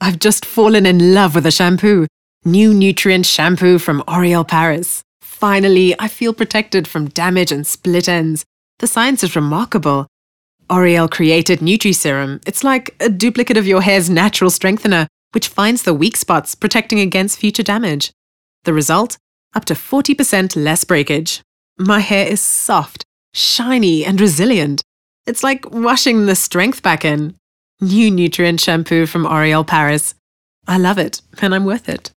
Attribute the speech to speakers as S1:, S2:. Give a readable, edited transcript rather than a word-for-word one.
S1: I've just fallen in love with a shampoo. New Nutrient Shampoo from L'Oréal Paris. Finally, I feel protected from damage and split ends. The science is remarkable. L'Oréal created Nutri-Serum. It's like a duplicate of your hair's natural strengthener, which finds the weak spots, protecting against future damage. The result? Up to 40% less breakage. My hair is soft, shiny, and resilient. It's like washing the strength back in. New Nutrient Shampoo from L'Oréal Paris. I love it, and I'm worth it.